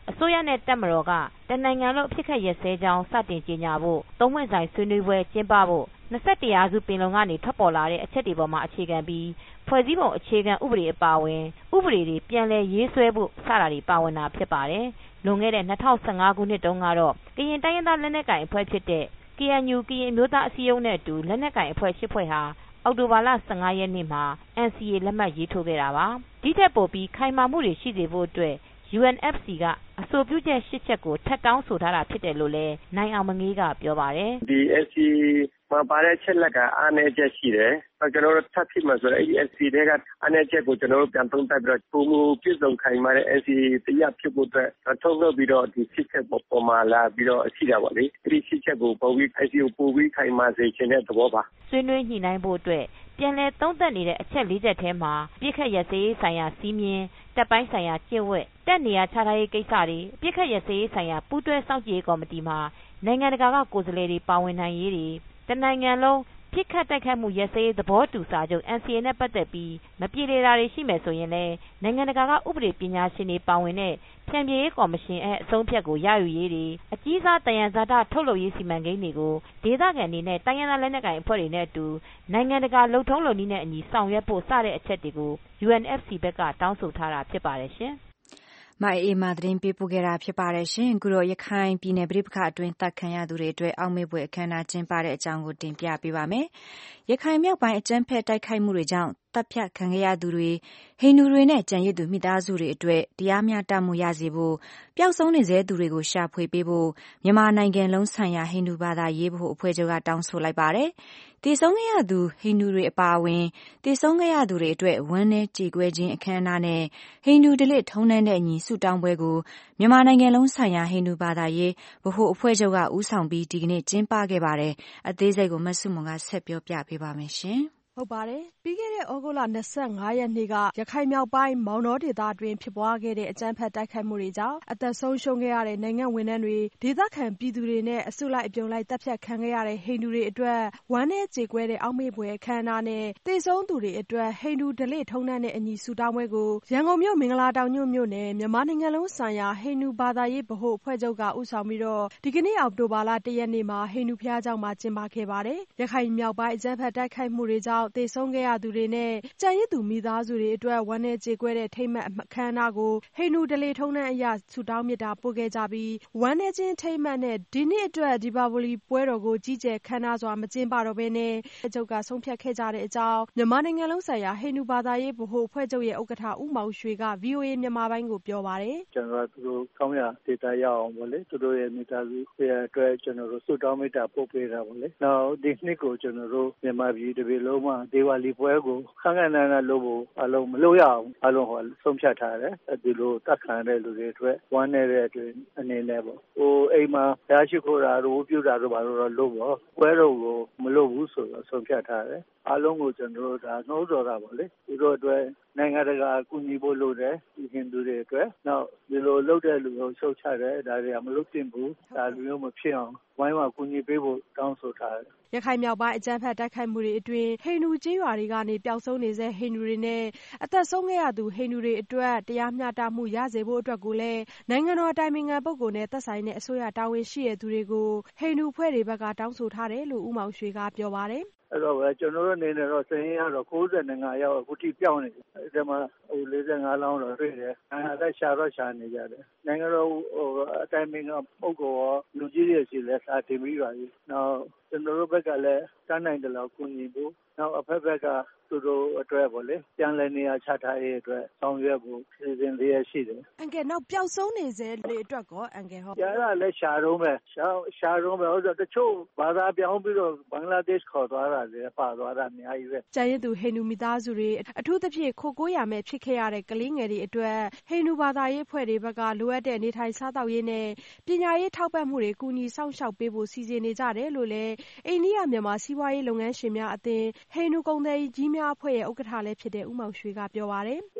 အစိုးရနဲ့တပ်မတော်ကတနိုင်ငံလုံးအဖြစ်ခတ်ရက်စဲကြောင်းစတင်ကြေညာဖို့သုံးပွင့်ဆိုင်ဆွေးနွေးပွဲကျင်းပဖို့21ရာစုပင်လုံကနေထွက်ပေါ်လာတဲ့အချက်တွေပေါ်မှာအခြေခံပြီးဖွဲ့စည်းပုံအခြေခံဥပဒေအပါအဝင်ဥပဒေတွေပြန်လည်ရေးဆွဲဖို့စတာတွေပါဝင်တာဖြစ်ပါတယ်။လွန်ခဲ့တဲ့2015ခုနှစ်တုန်းကတော့ကရင်တိုင်းရင်းသားလက်နက်ကိုင်အဖွဲ့ဖြစ်တဲ့ KNU ကရင်မျိုးသားအစည်းအရုံးနဲ့အတူလက်နက်ကိုင်အဖွဲ့8ဖွဲ့ဟာအောက်တိုဘာလ15ရက်နေ့မှာ NCA လက်မှတ်ရေးထိုးခဲ့တာပါ။ဒီထက်ပိုပြီးခိုင်မာမှုတွေရှိစေဖို့အတွက် UNFC ကအဆိုပြုချက်8ချက်ကိုထပ်တောင်းဆိုထားတာဖြစ်တယ်လို့လည်းနိုင်အောင်မငေးကပြောပါတယ်။ဒီ NCA မှာပါတဲ့ချက်လက်ကအားနည်းချက်ရှိတယ်။ကျွန်တော်တို့ထပ်ဖြစ်မှာဆိုတော့ NCA တွေကအားနည်းချက်ကိုကျွန်တော်တို့ပြန်သုံးသပ်ပြီးတော့ပုံမှုပြည့်စုံခိုင်မာတဲ့ NCA တရားဖြစ်ဖို့အတွက်ထုတ်လုပ်ပြီးတော့ဒီစစ်ချက်ပေါ်မှာလာပြီးတော့ရှိတာပေါ့လေ။ဒီစစ်ချက်ကိုပုံပြီး NCA ကိုပိုပြီးခိုင်မာစေချင်တဲ့သဘောပါ။ဆွေးနွေးညှိနှိုင်းဖို့အတွက်ပြန်လည်သုံးသပ်နေတဲ့အချက်4ချက်ထဲမှာပြစ်ခတ်ရစေးဆိုင်ရာစီးမြင်တပ်ပိုင်းဆိုင်ရာကျင့်ဝတ်တက်နေရာချထားရေးကိစ္စတွေပြစ်ခတ်ရစေးဆိုင်ရာပူးတွဲစောင့်ကြည့်ရေးကော်မတီမှာနိုင်ငံတကာကကိုယ်စားလှယ်တွေပါဝင်နိုင်ရေးတွေတနိုင်ငံလုံးပြစ်ခတ်တိုက်ခတ်မှုရစေးသဘောတူစာချုပ် NCA နဲ့ပတ်သက်ပြီးမပြေလည်တာတွေရှိမယ်ဆိုရင်လည်းနိုင်ငံတကာကဥပဒေပညာရှင်တွေပါဝင်တဲ့ဖြန့်ဖြေရေးကော်မရှင်အဆုံးဖြတ်ကိုရယူရေးတွေအကြီးစားတယံဇာတထုတ်လုပ်ရေးစီမံကိန်းတွေကိုဒေသခံတွေနဲ့တိုင်းရင်းသားလက်နက်ကိုင်အဖွဲ့တွေနဲ့အတူနိုင်ငံတကာလုံထုံးလုံနည်းနဲ့အညီဆောင်ရွက်ဖို့စတဲ့အချက်တွေကို UNFC ဘက်ကတောင်းဆိုထားတာဖြစ်ပါတယ်ရှင်။မအေးမာသတင်းပေးပို့ခဲ့တာဖြစ်ပါတယ်ရှင်။အခုတော့ရခိုင်ပြည်နယ်ပြည်ပခအတွင်းတပ်ခံရသူတွေအတွက်အောက်မေ့ပွဲအခမ်းအနားကျင်းပတဲ့အကြောင်းကိုတင်ပြပေးပါမယ်။ရခိုင်မြောက်ပိုင်းအကြမ်းဖက်တိုက်ခိုက်မှုတွေကြောင့်တပ်ဖြတ်ခံရသူတွေဟိန္ဒူတွေနဲ့ကြံရစ်သူမိသားစုတွေအတွက်တရားမျှတမှုရစေဖို့ပျောက်ဆုံးနေစေသူတွေကိုရှာဖွေပေးဖို့မြန်မာနိုင်ငံလုံးဆိုင်ရာဟိန္ဒူဘာသာရေးဗဟိုအဖွဲ့ချုပ်ကတောင်းဆိုလိုက်ပါတယ်။တည်ဆုံးခဲ့ရသူဟိန္ဒူတွေအပါအဝင်တည်ဆုံးခဲ့ရသူတွေအတွက်ဝမ်းနည်းကြေကွဲခြင်းအခမ်းအနားနဲ့ဟိန္ဒူဓလေ့ထုံးတမ်းတဲ့အညီဆုတောင်းပွဲကိုမြန်မာနိုင်ငံလုံးဆိုင်ရာဟိန္ဒူဘာသာရေးဗဟိုအဖွဲ့ချုပ်ကဦးဆောင်ပြီးဒီကနေ့ကျင်းပခဲ့ပါတယ်။အသေးစိတ်ကိုမဆုမွန်ကဆက်ပြောပြပေးပါမယ်ရှင်။ဟုတ်ပါတယ်။ပြီးခဲ့တဲ့ဩဂုတ်လ25ရက်နေ့ကရခိုင်မြောက်ပိုင်းမောင်တောဒေသအတွင်းဖြစ်ပွားခဲ့တဲ့အကြမ်းဖက်တိုက်ခိုက်မှုတွေကြောင့်အသက်ဆုံးရှုံးခဲ့ရတဲ့နိုင်ငံဝန်ထမ်းတွေဒေသခံပြည်သူတွေနဲ့အစုလိုက်အပြုံလိုက်တပ်ဖြတ်ခံခဲ့ရတဲ့ဟိန္ဒူတွေအတွက်ဝမ်းနည်းကြေကွဲတဲ့အောက်မေ့ဖွယ်အခမ်းအနားနဲ့တည်ဆုံးသူတွေအတွက်ဟိန္ဒူဓလေ့ထုံးတမ်းတဲ့အညီဆုတောင်းပွဲကိုရန်ကုန်မြို့မင်္ဂလာတောင်ညွန့်မြို့နယ်မြန်မာနိုင်ငံလုံးဆိုင်ရာဟိန္ဒူဘာသာရေးဗဟိုအဖွဲ့ချုပ်ကဦးဆောင်ပြီးတော့ဒီကနေ့အောက်တိုဘာလ1ရက်နေ့မှာဟိန္ဒူဘုရားကျောင်းမှာကျင်းပခဲ့ပါတယ်။ရခိုင်မြောက်ပိုင်းအကြမ်းဖက်တိုက်ခိုက်မှုတွေကြောင့်တည်ဆုံးခဲ့ရသူတွေနဲ့ကြံရစ်သူမိသားစုတွေအတွက်ဝမ်းနည်းကြေကွဲတဲ့ထိမ်းမှတ်အခမ်းအနားကိုဟိန္ဒူဓလေ့ထုံးတမ်းအရဆုတောင်းမေတ္တာပို့ခဲ့ကြပြီးဝမ်းနည်းခြင်းထိမ်းမှတ်နဲ့ဒီနှစ်အတွက်ဒီပါဝလီပွဲတော်ကိုကြီးကျယ်ခမ်းနားစွာမကျင်းပတော့ဘဲနဲ့အဖွဲ့ချုပ်ကဆုံးဖြတ်ခဲ့ကြတဲ့အကြောင်းမြန်မာနိုင်ငံလုံးဆိုင်ရာဟိန္ဒူဘာသာရေးဗဟိုအဖွဲ့ချုပ်ရဲ့ဥက္ကဋ္ဌဦးမောင်ရွှေက VOA မြန်မာပိုင်းကိုပြောပါတယ်။ကျွန်တော်တို့ကောင်းရာဒေတာရအောင်ပေါ့လေသူတို့ရဲ့မိသားစုရဲ့အတွက်ကျွန်တော်တို့ဆုတောင်းမေတ္တာပို့ပေးတာပေါ့လေနောက်ဒီနှစ်ကိုကျွန်တော်တို့မြန်မာပြည်တစ်ပြည်လုံးမှာဒီဝါလီပွဲကိုခန်းခန်းနားနားလုပ်ဖို့အလုံးမလုပ်ရအောင်အလုံးဟောဆုံးဖြတ်ထားတယ်ဒီလိုတက်ခံတဲ့လူတွေအတွက်ဝမ်းနေတဲ့အတွက်အနေနဲ့ပေါ့ဟိုအိမ်မှာဓာတ်ရှိခိုးတာတို့ပြုတာတို့ဘာလို့တော့လုပ်ပေါ့ပွဲတော်ကိုမလုပ်ဘူးဆိုတော့ဆုံးဖြတ်ထားတယ်အလုံးကိုကျွန်တော်တို့ဒါနှိုးဆော်တာပေါ့လေဒီလိုအတွက်နိုင်ငံတကာကူညီဖို့လိုတယ်ဒီဟိန္ဒူတွေအတွက်နောက်ဒီလိုလုပ်တဲ့လူကိုရှုတ်ချတယ်ဒါတွေကမလုပ်သင့်ဘူးဒါလူမျိုးမဖြစ်အောင်ဝိုင်းဝန်းကူညီပေးဖို့တောင်းဆိုထားတယ်ရခိုင်မြောက်ပိုင်းအကြမ်းဖက်တိုက်ခိုက်မှုတွေအတွင်းဟိန္ဒူကျေးရွာတွေကနေပျောက်ဆုံးနေစေဟိန္ဒူတွေနဲ့အသက်ဆုံးခဲ့ရသူဟိန္ဒူတွေအတွက်တရားမျှတမှုရစေဖို့အတွက်ကိုလည်းနိုင်ငံတော်အတိုင်ပင်ခံပုဂ္ဂိုလ်နဲ့သက်ဆိုင်တဲ့အစိုးရတာဝန်ရှိတဲ့သူတွေကိုဟိန္ဒူဖွဲ့တွေဘက်ကတောင်းဆိုထားတယ်လို့ဦးမောင်ရွှေကပြောပါတယ်အဲ့တော့ကျွန်တော်တို့အနေနဲ့တော့စရင်ရတော့95ရောက်အခုထိပြောင်းနေတယ်အဲ့ဒါမှဟို45လောင်းတော့တွေ့တယ်အဲ့ဒါရှာတော့ရှာနေကြတယ်နိုင်ငံတော်ဟိုအတိုင်းပင်ကပုဂ္ဂိုလ်ရောလူကြီးတွေစီလည်းစာတင်ပြီးပါပြီနောက်ကျွန်တော်တို့ဘက်ကလည်းတန်းနိုင်တယ်လို့ကူညီဖို့နောက်အဖက်ဖက်ကသူတို့အတွက်ပေါ့လေပြန်လည်နေရာချထားရေးအတွက်ဆောင်ရွက်ဖို့စီစဉ်လျက်ရှိတယ်အန်ကယ်နောက်ပျောက်ဆုံးနေစေလေအတွက်ကောအန်ကယ်ဟောရတာလည်းရှာတော့မယ်ရှာတော့မယ်ဟိုဆိုတချို့ဘာသာပြောင်းပြီးတော့ဘင်္ဂလားဒေ့ရှ်ခေါ်သွားတာလေပါသွားတာအများကြီးပဲကျန်ရည်သူဟိန္ဒူမိသားစုတွေအထူးသဖြင့်ခိုကိုးရမယ်ဖြစ်ခဲ့ရတဲ့ကလေးငယ်တွေအတွက်ဟိန္ဒူဘာသာရေးအဖွဲ့တွေဘက်ကလိုအပ်တဲ့နေထိုင်စားသောက်ရေးနဲ့ပညာရေးထောက်ပံ့မှုတွေကူညီစောင့်ရှောက်ပေးဖို့စီစဉ်နေကြတယ်လို့လည်းအိန္ဒိယမြန်မာစီးပွားရေးလုပ်ငန်းရှင်များအသင်းဟိန္ဒူကုန်သည်ကြီးများအဖွဲ့ရဲ့ဥက္ကဋ္ဌလည်းဖြစ်တဲ့ဦးမောင်ရွှေကပြောပါတယ်ဟို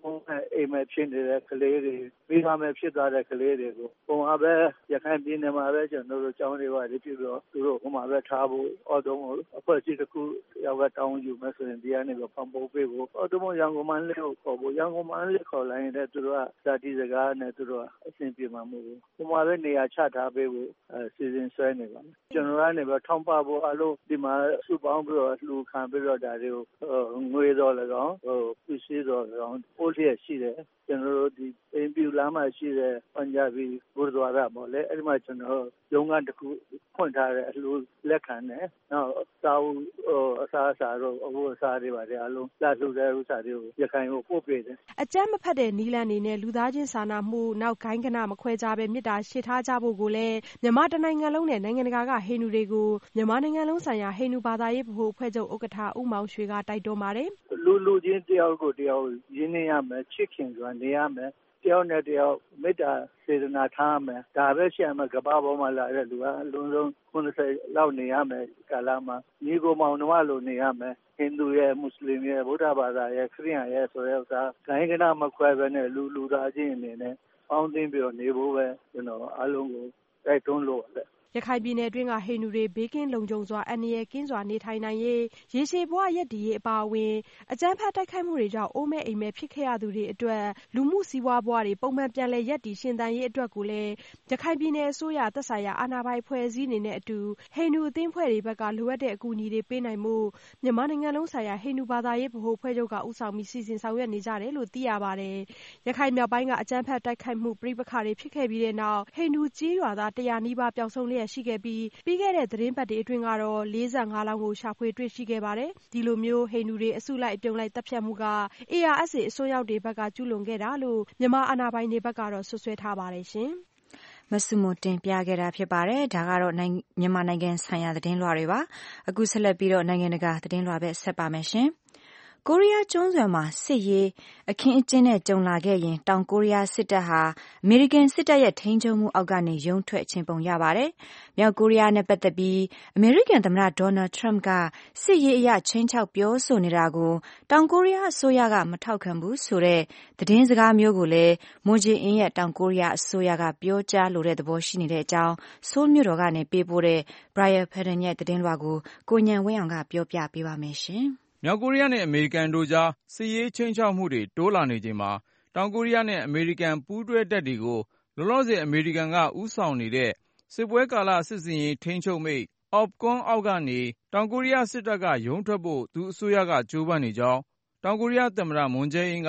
အိမ်မဲ့ဖြစ်နေတဲ့ကလေးတွေမိဘမဲ့ဖြစ်သွားတဲ့ကလေးတွေကိုပုံမှာပဲရခိုင်ပြည်နယ်မှာပဲကျွန်တော်တို့ကျောင်းတွေပါပြီးပြီးတော့သူတို့ဟိုမှာပဲထားဖို့အော်တုံးအဖွဲ့အစည်းတစ်ခုရောက်ကတောင်းယူမယ်ဆိုရင်ဒီကနေပဲပုံပို့ပေးဖို့အော်တုံးရန်ကုန်မန်းလေးကိုခေါ်ဖို့ရန်ကုန်မန်းလေးခေါ်လိုက်ရင်လည်းသူတို့ကဇာတိစကားနဲ့သူတို့ကအဆင်ပြေမှာမဟုတ်ဘူးဟိုမှာပဲနေရာချထားပေးဖို့စီစဉ်ဆွဲနေပါမယ်ကျွန်တော်ကနေပဲထောင်းပဖို့အလို့ဒီမှာစုပေါင်းပြီးတော့လူခံပြီးတော့ဒါတွေကိုငွေတော်လည်းကောင်းပစ္စည်းတော်လည်းကောင်းပို့လျက်ရှိတယ်ကျွန်တော်တို့ဒီအိမ်ပြူလမ်းမှာရှိတဲ့ပန်ဂျာဘီဂူရဒွါရာပေါ့လေအဲ့ဒီမှာကျွန်တော်ရုံးကတစ်ခုဖွင့်ထားတဲ့အလူလက်ခံတယ်နောက်စာအုပ်အစားအစာတို့အဖို့အစားတွေပါတယ်အလုံးလက်လှူတဲ့ဥစ္စာတွေကိုရခိုင်ကိုပို့ပေးတယ်အကြမ်းမဖက်တဲ့နီလန်နေနဲ့လူသားချင်းစာနာမှုနောက်ဂိုင်းကနမခွဲကြပဲမြစ်တာရှေ့ထားကြဖို့ကိုလည်းမြန်မာတနိုင်ငံလုံးနဲ့နိုင်ငံတကာကဟိန္ဒူတွေကိုမြန်မာနိုင်ငံလုံးဆိုင်ရာဟိန္ဒူဘာသာရေးဗဟိုအဖွဲ့ချုပ်ဥက္ကဋ္ဌဦးမောင်ရွှေကတိုက်တွန်းပါတယ်လူချင်းတယောက်ကိုတယောက်ရင်းနှီးရမယ်ချစ်ခင်စွာနေရမယ်တယောက်နဲ့တယောက်မေတ္တာစေတနာထားမယ်ဒါပဲရှိမှကဘာပေါ်မှာလာတဲ့လူကအလုံးစုံ90လောက်နေရမယ်ကာလမှာညီကိုမောင်နှမလိုနေရမယ်ဟိန္ဒူရဲ့မွတ်စလင်ရဲ့ဗုဒ္ဓဘာသာရဲ့ခရစ်ယာန်ရဲ့ဆိုတဲ့ဥစ္စာဂိုင်းကနမခွဲပဲနဲ့လူသားချင်းအနေနဲ့ပေါင်းသင်းပြီးတော့နေဖို့ပဲကျွန်တော်အားလုံးကိုတိုက်တွန်းလို့ရတယ်ရခိုင်ပြည်နယ်အတွင်းကဟိန္ဒူတွေဘေးကင်းလုံခြုံစွာအန္တရာယ်ကင်းစွာနေထိုင်နိုင်ရေးရေရှည်ဘဝရပ်တည်ရေးအပါအဝင်အကြမ်းဖက်တိုက်ခိုက်မှုတွေကြောင့်အိုးမဲ့အိမ်မဲ့ဖြစ်ခဲ့ရသူတွေအတွက်လူမှုစီးပွားဘဝတွေပုံမှန်ပြန်လည်ရပ်တည်ရှင်သန်ရေးအတွက်ကိုလည်းရခိုင်ပြည်နယ်အစိုးရသက်ဆိုင်ရာအာဏာပိုင်အဖွဲ့အစည်းအနေနဲ့အတူဟိန္ဒူအသင်းအဖွဲ့တွေဘက်ကလိုအပ်တဲ့အကူအညီတွေပေးနိုင်မှုမြန်မာနိုင်ငံလုံးဆိုင်ရာဟိန္ဒူဘာသာရေးဗဟိုအဖွဲ့ချုပ်ကဦးဆောင်ပြီးစီစဉ်ဆောင်ရွက်နေကြတယ်လို့သိရပါတယ်ရခိုင်မြောက်ပိုင်းကအကြမ်းဖက်တိုက်ခိုက်မှုပဋိပက္ခတွေဖြစ်ခဲ့ပြီးတဲ့နောက်ဟိန္ဒူကြေးရွာသား100နီးပါးပျောက်ဆုံးလျက်ရှိခဲ့ပြီးခဲ့တဲ့သတင်းပတ်တွေအတွင်းကတော့45လောင်းကိုရှာဖွေတွေ့ရှိခဲ့ပါတယ်ဒီလိုမျိုးဟိန္ဒူတွေအစုလိုက်အပြုံလိုက်တပ်ဖြတ်မှုက ARSA အစိုးရတွေဘက်ကကျူးလွန်ခဲ့တာလို့မြန်မာအာဏာပိုင်တွေဘက်ကတော့ဆွဆွဲထားပါတယ်ရှင်မဆုမတင်ပြခဲ့တာဖြစ်ပါတယ်ဒါကတော့မြန်မာနိုင်ငံဆိုင်ရာသတင်းလွှာတွေပါအခုဆက်လက်ပြီးတော့နိုင်ငံတကာသတင်းလွှာပဲဆက်ပါမယ်ရှင်ကိုရီးယားကျွန်းဆွယ်မှာစစ်ရေးအခင်းအကျင်းနဲ့ကြုံလာခဲ့ရင်တောင်ကိုရီးယားစစ်တပ်ဟာအမေရိကန်စစ်တပ်ရဲ့ထိန်းချုပ်မှုအောက်ကနေရုန်းထွက်ခြင်းပုံရပါတယ်။မြောက်ကိုရီးယားနဲ့ပတ်သက်ပြီးအမေရိကန်သမ္မတဒေါ်နယ်ထရမ့်ကစစ်ရေးအရချင်းချောက်ပြောဆိုနေတာကိုတောင်ကိုရီးယားအစိုးရကမထောက်ခံဘူးဆိုတဲ့သတင်းစကားမျိုးကိုလည်းမွန်ဂျေအင်းရဲ့တောင်ကိုရီးယားအစိုးရကပြောကြားလိုတဲ့သဘောရှိနေတဲ့အကြောင်းဆိုးလ်မြို့တော်ကနေပေးပို့တဲ့ Brian Padden ရဲ့သတင်းလွှာကိုကိုညံဝင်းအောင်ကပြောပြပေးပါမယ်ရှင်။မြောက်ကိုရီးယားနဲ့အမေရိကန်တို့ကြားစစ်ရေးခြိမ်းခြောက်မှုတွေတိုးလာနေချိန်မှာတောင်ကိုရီးယားနဲ့အမေရိကန်ပူးတွဲတပ်တွေကိုလောလောဆယ်အမေရိကန်ကဦးဆောင်နေတဲ့စစ်ပွဲကာလစစ်စင်ရေးထိန်းချုပ်မိတ် OPCON အောက်ကနေတောင်ကိုရီးယားစစ်တပ်ကရုန်းထွက်ဖို့သူအစိုးရကကြိုးပမ်းနေကြောင်းတောင်ကိုရီးယားသမ္မတမွန်ဂျေအင်းက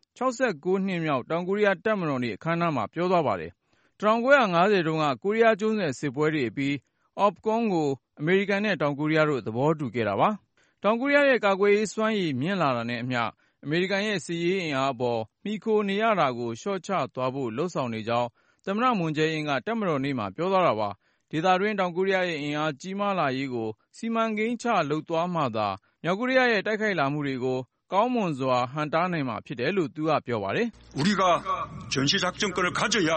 69နှစ်မြောက်တောင်ကိုရီးယားတပ်မတော်နေ့အခမ်းအနားမှာပြောသွားပါတယ်။1950တုန်းကကိုရီးယားကျွန်းဆွယ်စစ်ပွဲတွေအပြီး OPCON ကိုအမေရိကန်နဲ့တောင်ကိုရီးယားတို့သဘောတူခဲ့တာပါ။တောင်ကိုရီးယားရဲ့ကာကွယ်ရေးစွမ်းရည်မြင့်လာတာနဲ့အမျှအမေရိကန်ရဲ့စစ်ရေးအင်အားအပေါ်မှီခိုနေရတာကိုလျှော့ချသွားဖို့လှုံ့ဆော်နေကြောင်းသမ္မတမွန်ဂျေအင်းကတပ်မတော်နေ့မှာပြောသွားတာပါ။ဒေသတွင်းတောင်ကိုရီးယားရဲ့အင်အားကြီးမားလာရေးကိုစီမံကိန်းချလုပ်သွားမှသာမြောက်ကိုရီးယားရဲ့တိုက်ခိုက်လာမှုတွေကိုကောင်းမွန်စွာဟန့်တားနိုင်မှာဖြစ်တယ်လို့သူကပြောပါတယ်။우리가 전시작전권을 가져야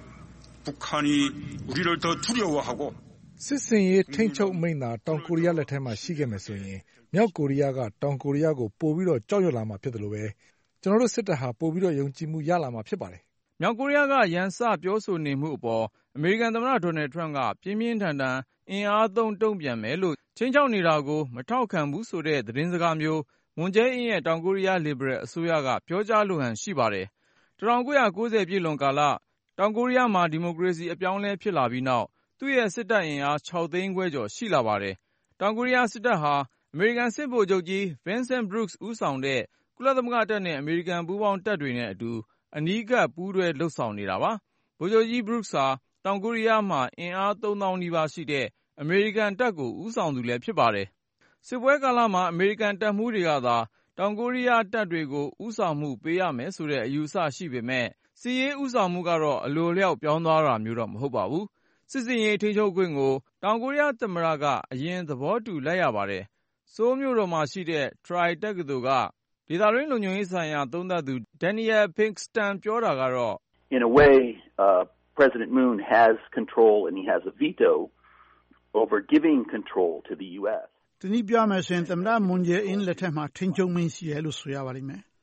북한이 우리를 더 두려워하고 စစ်စင်ရေးထိန်းချုပ်မိန့်သာတောင်ကိုရီးယားလက်ထဲမှာရှိခဲ့မယ်ဆိုရင်မြောက်ကိုရီးယားကတောင်ကိုရီးယားကိုပိုပြီးတော့ကြောက်ရွံ့လာမှာဖြစ်တယ်လို့ပဲကျွန်တော်တို့စစ်တပ်ဟာပိုပြီးတော့ယုံကြည်မှုရလာမှာဖြစ်ပါတယ်။မြောက်ကိုရီးယားကရန်စပြောဆိုနေမှုအပေါ်အမေရိကန်သမ္မတဒေါ်နယ်ထရမ့်ကပြင်းပြင်းထန်ထန်အင်အားသုံးတုံ့ပြန်မယ်လို့ချင်းချောက်နေတာကိုမထောက်ခံဘူးဆိုတဲ့သတင်းစကားမျိုးမွန်ဂျေအင်းရဲ့တောင်ကိုရီးယားလစ်ဘရယ်အစိုးရကပြောကြားလိုဟန်ရှိပါတယ်။1990ပြည့်လွန်ကာလတောင်ကိုရီးယားမှာဒီမိုကရေစီအပြောင်းအလဲဖြစ်လာပြီးနောက်သူ့ရဲ့စစ်တပ်အင်အား6သိန်းခွဲကျော်ရှိလာပါတယ်။တောင်ကိုရီးယားစစ်တပ်ဟာအမေရိကန်စစ်ဗိုလ်ချုပ်ကြီး Vincent Brooks ဦးဆောင်တဲ့ကုလသမဂ္ဂတပ်နဲ့အမေရိကန်ပူးပေါင်းတပ်တွေနဲ့အတူအနီးကပ်ပူးတွဲလှုပ်ဆောင်နေတာပါ။ဗိုလ်ချုပ်ကြီး Brooks ဟာတောင်ကိုရီးယားမှာအင်အား 3000 နီးပါးရှိတဲ့အမေရိကန်တပ်ကိုဦးဆောင်သူလည်းဖြစ်ပါတယ်။စစ်ပွဲကာလမှာအမေရိကန်တပ်မှူးတွေကသာတောင်ကိုရီးယားတပ်တွေကိုဦးဆောင်မှုပေးရမယ်ဆိုတဲ့အယူအဆရှိပေမဲ့စစ်ရေးဦးဆောင်မှုကတော့အလိုအလျောက်ပြောင်းသွားတာမျိုးတော့မဟုတ်ပါဘူး။စစ်စင်ရေးထိန်းချုပ်ခွင့်ကိုတောင်ကိုရီးယားသမ္မတကအရင်သဘောတူလိုက်ရပါတယ်။ဆိုးလ်မြို့တော်မှာရှိတဲ့ Troy တက္ကသိုလ်ကဒေသတွင်းလုံခြုံရေးဆိုင်ရာသုံးသပ်သူ Daniel Pinkston ပြောတာကတော့ In a way, President Moon has control and he has a veto over giving control to the U.S. တနည်းပြောမယ်ဆိုရင်သမ္မတမွန်ဂျေအင်းလက်ထက်မှာထိန်းချုပ်မင်းရှိတယ်လို့ဆိုရပါလိမ့်မယ်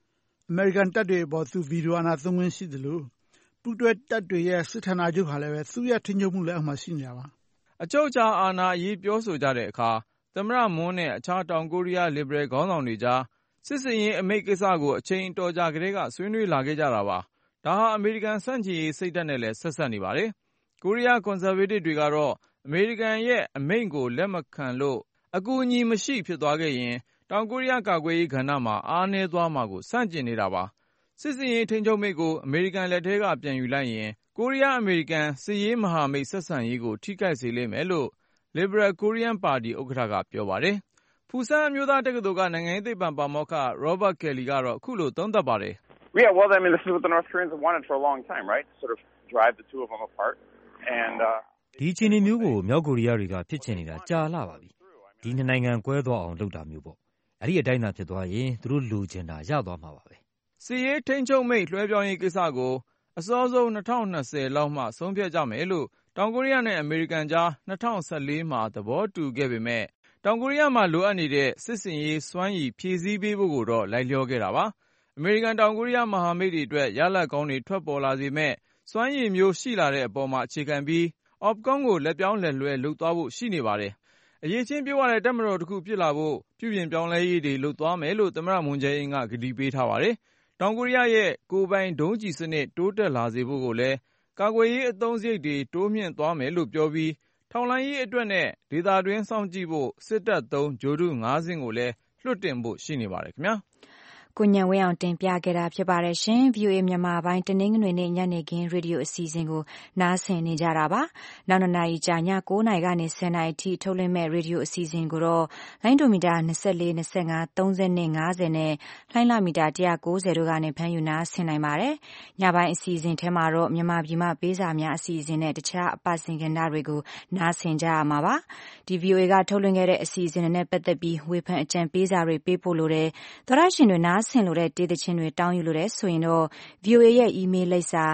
အမေရိကန်တပ်တွေအပေါ်သူဗီဒီယိုအာဏာသုံးခွင့်ရှိသလိုပူးတွဲတပ်တွေရဲ့စစ်ဌာနချုပ်ဟာလည်းပဲသူ့ရဲ့ထိန်းချုပ်မှုလက်အောက်မှာရှိနေတာပါအချုပ်အခြာအာဏာအရေးပြောဆိုကြတဲ့အခါသမ္မတမွန်းနဲ့အခြားတောင်ကိုရီးယားလစ်ဘရယ်ခေါင်းဆောင်တွေကြားစစ်စင်ရေးအမိန့်ကိစ္စကိုအချိန်တော်ကြာကတည်းကဆွေးနွေးလာခဲ့ကြတာပါဒါဟာအမေရိကန်စန့်ကျင်ရေးစိတ်ဓာတ်နဲ့လည်းဆက်ဆက်နေပါတယ်ကိုရီးယားကွန်ဆာဗေးတစ်တွေကတော့အမေရိကန်ရဲ့အမိန့်ကိုလက်မခံလို့အကူအညီမရှိဖြစ်သွားခဲ့ရင်တောင်ကိုရီးယားကာကွယ်ရေးကဏ္ဍမှာအားနည်းသွားမှာကိုစန့်ကျင်နေတာပါစစ်စင်ရေးထိန်းချုပ်မိန့်ကိုအမေရိကန်လက်ထဲကပြန်ယူလိုက်ရင်ကိုရီးယားအမေရိကန်စစ်ရေးမဟာမိတ်ဆက်ဆံရေးကိုထိခိုက်စေလိမ့်မယ်လို့ Liberal Korean Party ဥက္ကဋ္ဌကပြောပါတယ်ဖူဆန်အမျိုးသားတက္ကသိုလ်ကနိုင်ငံရေးသိပ္ပံပါမောက္ခ Robert Kelly ကတော့အခုလိုသုံးသပ်ပါတယ် Yeah, well, I mean, this is what the North Koreans have wanted for a long time, right? Sort of drive the two of them apart. And ဒီအခြေအနေမျိုးကိုမြောက်ကိုရီးယားတွေကဖြစ်ချင်နေတာကြာလာပါပြီဒီနှစ်နိုင်ငံကွဲသွားအောင်လုပ်တာမျိုးပေါ့အဲ့ဒီအတိုင်းသာဖြစ်သွားရင်သူတို့လိုချင်တာရသွားမှာပါပဲစစ်ရေးထိန်းချုပ်မိန့်လွှဲပြောင်းရေးကိစ္စကိုအစောဆုံး2020လောက်မှဆုံးဖြတ်ကြမယ်လို့တောင်ကိုရီးယားနဲ့အမေရိကန်ကြား2014မှာသဘောတူခဲ့ပေမဲ့တောင်ကိုရီးယားမှာလိုအပ်နေတဲ့စစ်စင်ရေးစွမ်းရည်ဖြည့်ဆည်းပေးဖို့ကိုတော့လိုက်လျောခဲ့တာပါအမေရိကန်တောင်ကိုရီးယားမဟာမိတ်တွေအတွက်ရလဒ်ကောင်းတွေထွက်ပေါ်လာစေမဲ့စွမ်းရည်မျိုးရှိလာတဲ့အပေါ်မှာအခြေခံပြီး Opcom ကိုလက်ပြောင်းလက်လွှဲလုပ်သွားဖို့ရှိနေပါတယ်အရေးချင်းပြောရတဲ့တပ်မတော်တစ်ခုဖြစ်လာဖို့ပြုပြင်ပြောင်းလဲရေးတွေလုပ်သွားမယ်လို့သမ္မတမွန်ဂျယ်အင်းကကတိပေးထားပါတယ်တောင်ကိုရီးယားရဲ့ကိုယ်ပိုင်ဒုံးကျည်စနစ်တိုးတက်လာစေဖို့ကိုလည်းကာကွယ်ရေးအသုံးစရိတ်တွေတိုးမြင့်သွားမယ်လို့ပြောပြီးထောက်လှမ်းရေးအတွက်နဲ့ဒေသတွင်းစောင့်ကြည့်ဖို့စစ်တပ်သုံးဂျိုဒု9စင်းကိုလည်းလွှတ်တင်ဖို့ရှိနေပါတယ်ခင်ဗျာကိုညံဝင်းအောင်တင်ပြခဲ့တာဖြစ်ပါတယ်ရှင် VOA မြန်မာပိုင်းတနင်္ဂနွေနေ့ညနေခင်းရေဒီယိုအစီအစဉ်ကိုနားဆင်နေကြတာပါနောက်နှစ်နာရီကြာည9နာရီကနေ10နာရီထိထုတ်လွှင့်မဲ့ရေဒီယိုအစီအစဉ်ကိုတော့လိုင်းဒိုမီတာ24 25 30နဲ့50နဲ့လိုင်းလာမီတာ190တို့ကနေဖမ်းယူနားဆင်နိုင်ပါတယ်ညပိုင်းအစီအစဉ်ထဲမှာတော့မြန်မာပြည်မှာပေးစာများအစီအစဉ်နဲ့တခြားအပတ်စဉ်ကဏ္ဍတွေကိုနားဆင်ကြရမှာပါဒီ VOA ကထုတ်လွှင့်ခဲ့တဲ့အစီအစဉ်နဲ့ပတ်သက်ပြီးဝေဖန်အကြံပေးစာတွေပေးပို့လို့တဲ့သောရရှင်တွေနားဆင်လို့တဲ့တေးသချင်းတွေတောင်းယူလို့တဲ့ဆိုရင်တော့ VOA ရဲ့ email လိပ်စာ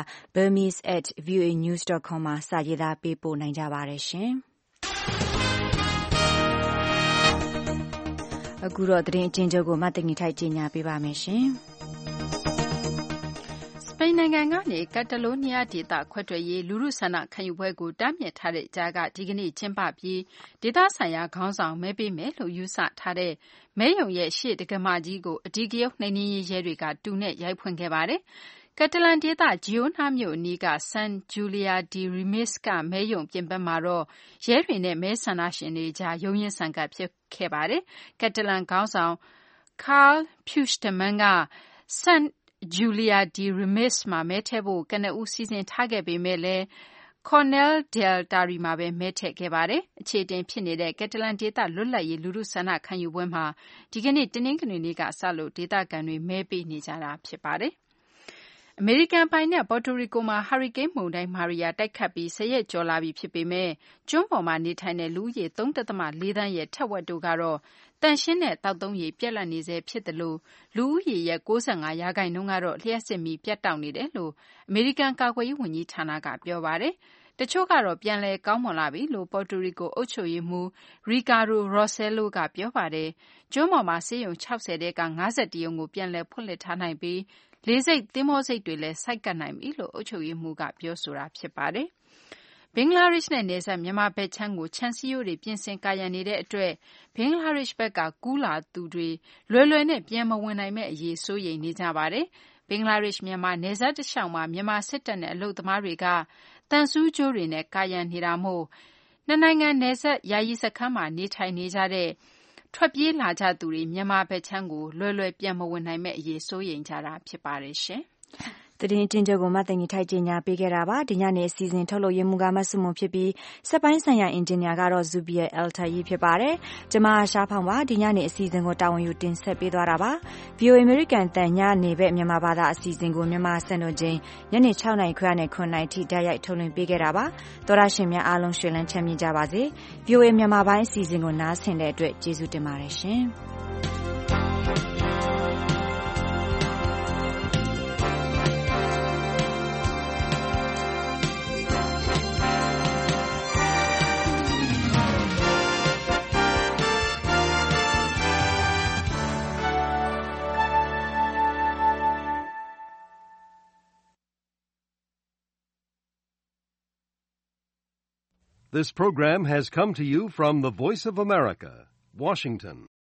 burmese@voanews.com မှာစာရေးသားပေးပို့နိုင်ကြပါတယ်ရှင်အခုတော့သတင်းအကျဉ်းချုပ်ကိုမတ်တငီထိုက်ကြီးညာပေးပါမယ်ရှင်စပိန်နိုင်ငံကနေကက်တလိုးနီးယားဒေသခွဲထွက်ရေးလူထုဆန္ဒခံယူပွဲကိုတားမြစ်ထားတဲ့ကြားကဒီကနေ့ကျင်းပပြီးဒေသဆိုင်ရာခေါင်းဆောင်မဲပေးမယ်လို့ယူဆထားတဲ့မဲရုံရဲ့ရှေ့တက္ကမကြီးကိုအဓိကရုဏ်းနှိမ်နင်းရေးရဲတွေကတူနဲ့ရိုက်ဖွင့်ခဲ့ပါတယ်။ကက်တလန်ဒေသဂျီယိုနာမြို့အနီးက San Julia de Ramis ကမဲရုံပြင်ပမှာတော့ရဲတွေနဲ့မဲဆန္ဒရှင်တွေကြားရုန်းရင်းဆန်ခတ်ဖြစ်ခဲ့ပါတယ်။ကက်တလန်ခေါင်းဆောင် Carl Puigdemont က San Julia de Ramis မှာမဲထည့်ဖို့ကနဦးစီစဉ်ထားခဲ့ပေမဲ့လည်းCornel del Tari မှာပဲမဲထည့်ခဲ့ပါတယ်။အခြေတင်ဖြစ်နေတဲ့ကက်တလန်ဒေသလွတ်လပ်ရေးလူထုဆန္ဒခံယူပွဲမှာဒီကနေ့တနင်္ဂနွေနေ့ကစလို့ဒေသခံတွေမဲပေးနေကြတာဖြစ်ပါတယ်။အမေရိကန်ပိုင်နက်ပေါ်တိုရီကိုမှာဟာရီကိန်းမုန်တိုင်းမာရီယာတိုက်ခတ်ပြီး10ရက်ကျော်လာပြီဖြစ်ပေမဲ့ကျွန်းပေါ်မှာနေထိုင်တဲ့လူဦးရေ 3.4 သန်းရဲ့ထက်ဝက်တို့ကတော့တန်ရှင်းတဲ့သောက်သုံးရေပြတ်လတ်နေဆဲဖြစ်တယ်လို့လူဦးရေရဲ့95% ကတော့လျှက်စစ်မီပြတ်တောက်နေတယ်လို့အမေရိကန်ကာကွယ်ရေးဝန်ကြီးဌာနကပြောပါတယ်။တချို့ကတော့ပြန်လည်ကောင်းမွန်လာပြီလို့ပေါ်တိုရီကိုအုပ်ချုပ်ရေးမှူး Ricardo Rossello ကပြောပါတယ်။ကျွန်းပေါ်မှာဆေးရုံ60တဲက51ရုံကိုပြန်လည်ဖွင့်လှစ်ထားနိုင်ပြီးလေဆိပ်သင်္ဘောဆိပ်တွေလည်းဆိုက်ကပ်နိုင်ပြီလို့အုပ်ချုပ်ရေးမှူးကပြောဆိုတာဖြစ်ပါတယ်။ဘင်္ဂလားဒေ့ရှ်နဲ့နယ်စပ်မြန်မာဘက်ခြမ်းကိုခြံစည်းရိုးတွေပြင်ဆင်ကာရံနေတဲ့အတွက်ဘင်္ဂလားဒေ့ရှ်ဘက်ကကူးလာသူတွေလွယ်လွယ်နဲ့ပြန်မဝင်နိုင်မဲ့အရေးစိုးရိမ်နေကြပါတယ်။ဘင်္ဂလားဒေ့ရှ်မြန်မာနယ်စပ်တစ်လျှောက်မှာမြန်မာစစ်တပ်နဲ့အလုပ်သမားတွေကတန်ဆူးကြိုးတွေနဲ့ကာရံနေတာမို့နှစ်နိုင်ငံနယ်စပ်ယာယီစခန်းမှာနေထိုင်နေကြတဲ့ထွက်ပြေးလာကြသူတွေမြန်မာဘက်ခြမ်းကိုလွယ်လွယ်ပြန်မဝင်နိုင်မဲ့အရေးစိုးရိမ်ကြတာဖြစ်ပါတယ်ရှင်။သတင်းအကျဉ်းချုပ်ကိုမသိင်္ဂီထိုက်ကြီးညာပေးခဲ့တာပါဒီညနေအစီအစဉ်ထုတ်လို့ရမှုကမဆုမွန်ဖြစ်ပြီးစက်ပိုင်းဆိုင်ရာအင်ဂျင်နီယာကတော့ Zubia Altayi ဖြစ်ပါတယ်ကျွန်မရှားဖောင်ပါဒီညနေအစီအစဉ်ကိုတာဝန်ယူတင်ဆက်ပေးသွားတာပါ VOA American တန်ညနေပဲမြန်မာဘာသာအစီအစဉ်ကိုမြန်မာစံတော်ချိန်ညနေ6:00 နာရီခွဲနဲ့9:00 နာရီထိဓာတ်ရိုက်ထုတ်လွှင့်ပေးခဲ့တာပါသောရရှင်များအားလုံးရှင်လန်းချမ်းမြေ့ကြပါစေ VOA မြန်မာပိုင်းအစီအစဉ်ကိုနားဆင်တဲ့အတွက်ကျေးဇူးတင်ပါတယ်ရှင် This program has come to you from the Voice of America, Washington.